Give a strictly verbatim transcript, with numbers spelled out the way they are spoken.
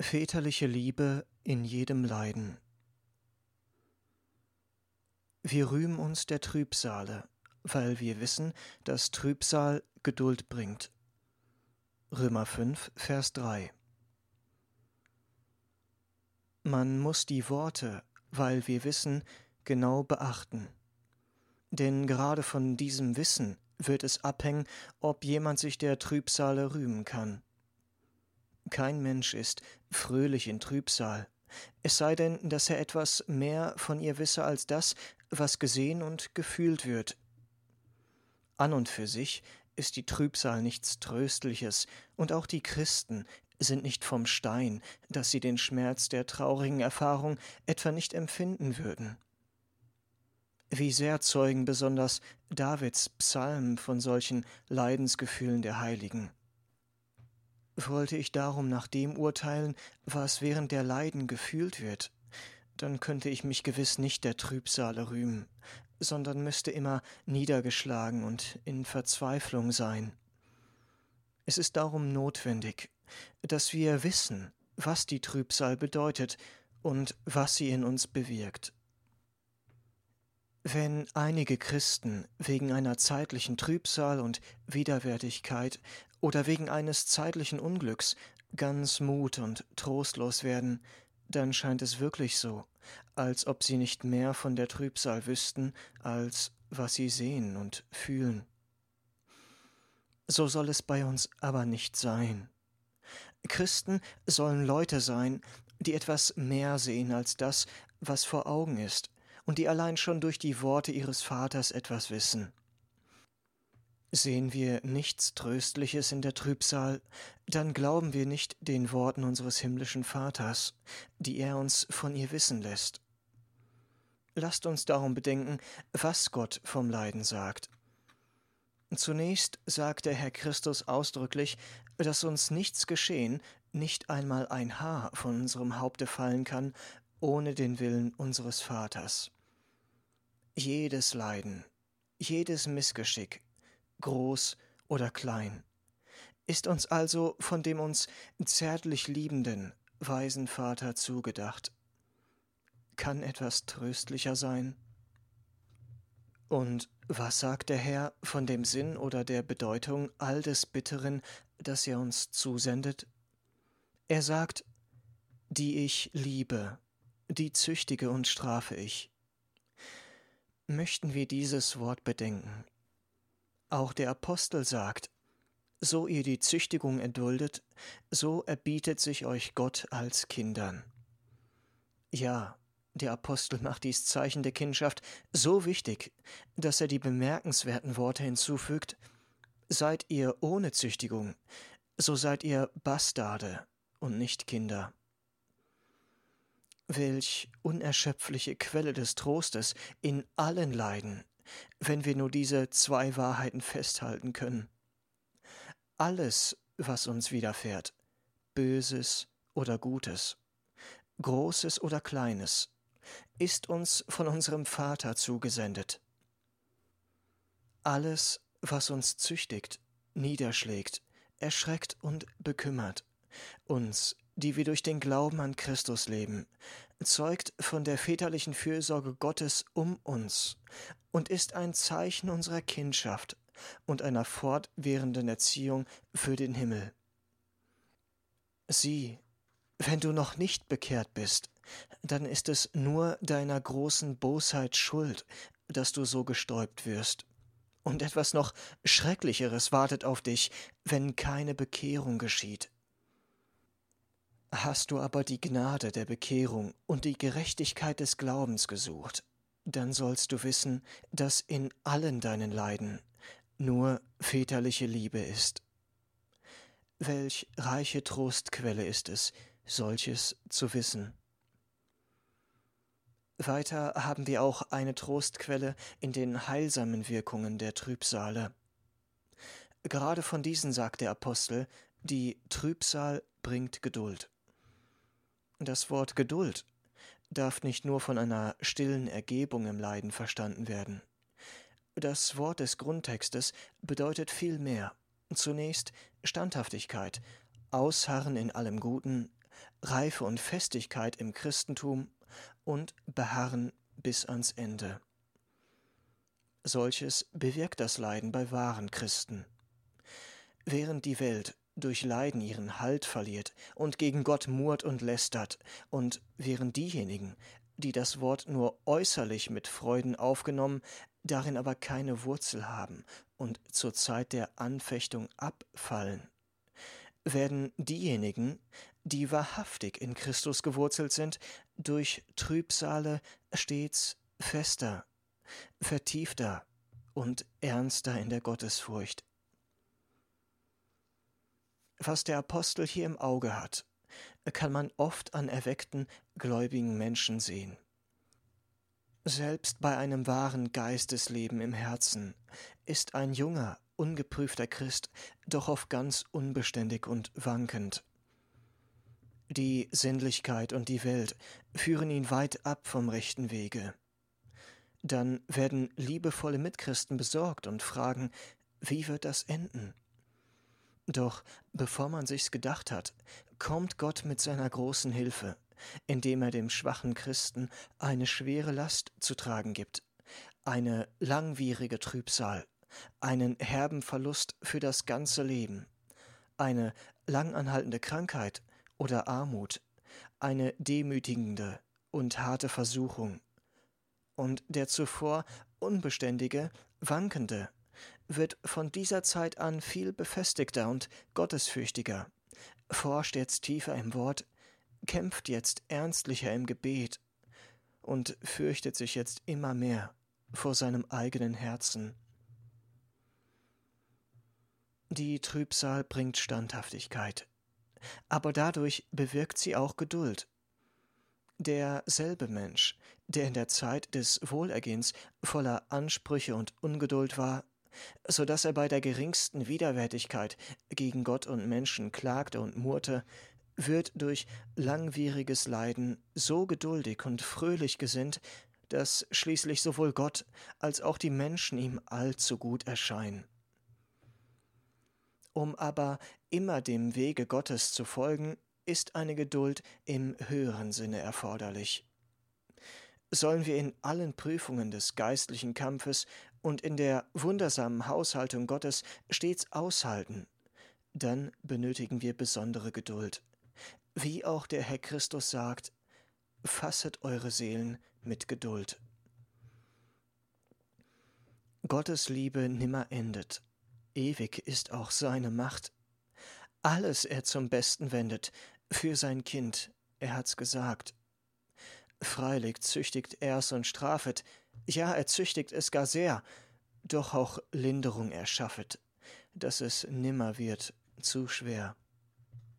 Väterliche Liebe in jedem Leiden. Wir rühmen uns der Trübsale, weil wir wissen, dass Trübsal Geduld bringt. Römer fünf, Vers drei. Man muss die Worte, weil wir wissen, genau beachten. Denn gerade von diesem Wissen wird es abhängen, ob jemand sich der Trübsale rühmen kann. Kein Mensch ist fröhlich in Trübsal, es sei denn, dass er etwas mehr von ihr wisse als das, was gesehen und gefühlt wird. An und für sich ist die Trübsal nichts Tröstliches, und auch die Christen sind nicht vom Stein, dass sie den Schmerz der traurigen Erfahrung etwa nicht empfinden würden. Wie sehr zeugen besonders Davids Psalmen von solchen Leidensgefühlen der Heiligen. Wollte ich darum nach dem urteilen, was während der Leiden gefühlt wird, dann könnte ich mich gewiss nicht der Trübsale rühmen, sondern müsste immer niedergeschlagen und in Verzweiflung sein. Es ist darum notwendig, dass wir wissen, was die Trübsal bedeutet und was sie in uns bewirkt. Wenn einige Christen wegen einer zeitlichen Trübsal und Widerwärtigkeit oder wegen eines zeitlichen Unglücks ganz mut- und trostlos werden, dann scheint es wirklich so, als ob sie nicht mehr von der Trübsal wüssten, als was sie sehen und fühlen. So soll es bei uns aber nicht sein. Christen sollen Leute sein, die etwas mehr sehen als das, was vor Augen ist, und die allein schon durch die Worte ihres Vaters etwas wissen. Sehen wir nichts Tröstliches in der Trübsal, dann glauben wir nicht den Worten unseres himmlischen Vaters, die er uns von ihr wissen lässt. Lasst uns darum bedenken, was Gott vom Leiden sagt. Zunächst sagt der Herr Christus ausdrücklich, dass uns nichts geschehen, nicht einmal ein Haar von unserem Haupte fallen kann, ohne den Willen unseres Vaters. Jedes Leiden, jedes Missgeschick, groß oder klein, ist uns also von dem uns zärtlich liebenden, weisen Vater zugedacht. Kann etwas tröstlicher sein? Und was sagt der Herr von dem Sinn oder der Bedeutung all des Bitteren, das er uns zusendet? Er sagt, die ich liebe, die züchtige und strafe ich. Möchten wir dieses Wort bedenken. Auch der Apostel sagt, so ihr die Züchtigung erduldet, so erbietet sich euch Gott als Kindern. Ja, der Apostel macht dies Zeichen der Kindschaft so wichtig, dass er die bemerkenswerten Worte hinzufügt, seid ihr ohne Züchtigung, so seid ihr Bastarde und nicht Kinder. Welch unerschöpfliche Quelle des Trostes in allen Leiden, wenn wir nur diese zwei Wahrheiten festhalten können. Alles, was uns widerfährt, Böses oder Gutes, Großes oder Kleines, ist uns von unserem Vater zugesendet. Alles, was uns züchtigt, niederschlägt, erschreckt und bekümmert, uns, die wir durch den Glauben an Christus leben, zeugt von der väterlichen Fürsorge Gottes um uns und ist ein Zeichen unserer Kindschaft und einer fortwährenden Erziehung für den Himmel. Sieh, wenn du noch nicht bekehrt bist, dann ist es nur deiner großen Bosheit schuld, dass du so gestäupt wirst. Und etwas noch Schrecklicheres wartet auf dich, wenn keine Bekehrung geschieht. Hast du aber die Gnade der Bekehrung und die Gerechtigkeit des Glaubens gesucht, dann sollst du wissen, dass in allen deinen Leiden nur väterliche Liebe ist. Welch reiche Trostquelle ist es, solches zu wissen. Weiter haben wir auch eine Trostquelle in den heilsamen Wirkungen der Trübsale. Gerade von diesen sagt der Apostel, die Trübsal bringt Geduld. Das Wort Geduld darf nicht nur von einer stillen Ergebung im Leiden verstanden werden. Das Wort des Grundtextes bedeutet viel mehr. Zunächst Standhaftigkeit, Ausharren in allem Guten, Reife und Festigkeit im Christentum und Beharren bis ans Ende. Solches bewirkt das Leiden bei wahren Christen. Während die Welt durch Leiden ihren Halt verliert und gegen Gott murrt und lästert, und während diejenigen, die das Wort nur äußerlich mit Freuden aufgenommen, darin aber keine Wurzel haben und zur Zeit der Anfechtung abfallen, werden diejenigen, die wahrhaftig in Christus gewurzelt sind, durch Trübsale stets fester, vertiefter und ernster in der Gottesfurcht. Was der Apostel hier im Auge hat, kann man oft an erweckten, gläubigen Menschen sehen. Selbst bei einem wahren Geistesleben im Herzen ist ein junger, ungeprüfter Christ doch oft ganz unbeständig und wankend. Die Sinnlichkeit und die Welt führen ihn weit ab vom rechten Wege. Dann werden liebevolle Mitchristen besorgt und fragen, wie wird das enden? Doch bevor man sich's gedacht hat, kommt Gott mit seiner großen Hilfe, indem er dem schwachen Christen eine schwere Last zu tragen gibt, eine langwierige Trübsal, einen herben Verlust für das ganze Leben, eine langanhaltende Krankheit oder Armut, eine demütigende und harte Versuchung. Und der zuvor unbeständige, wankende wird von dieser Zeit an viel befestigter und gottesfürchtiger, forscht jetzt tiefer im Wort, kämpft jetzt ernstlicher im Gebet und fürchtet sich jetzt immer mehr vor seinem eigenen Herzen. Die Trübsal bringt Standhaftigkeit, aber dadurch bewirkt sie auch Geduld. Derselbe Mensch, der in der Zeit des Wohlergehens voller Ansprüche und Ungeduld war, so dass er bei der geringsten Widerwärtigkeit gegen Gott und Menschen klagte und murrte, wird durch langwieriges Leiden so geduldig und fröhlich gesinnt, dass schließlich sowohl Gott als auch die Menschen ihm allzu gut erscheinen. Um aber immer dem Wege Gottes zu folgen, ist eine Geduld im höheren Sinne erforderlich. Sollen wir in allen Prüfungen des geistlichen Kampfes und in der wundersamen Haushaltung Gottes stets aushalten, dann benötigen wir besondere Geduld. Wie auch der Herr Christus sagt, fasset eure Seelen mit Geduld. Gottes Liebe nimmer endet, ewig ist auch seine Macht. Alles er zum Besten wendet, für sein Kind, er hat's gesagt. Freilich züchtigt er's und strafet, ja, er züchtigt es gar sehr, doch auch Linderung erschaffet, dass es nimmer wird zu schwer.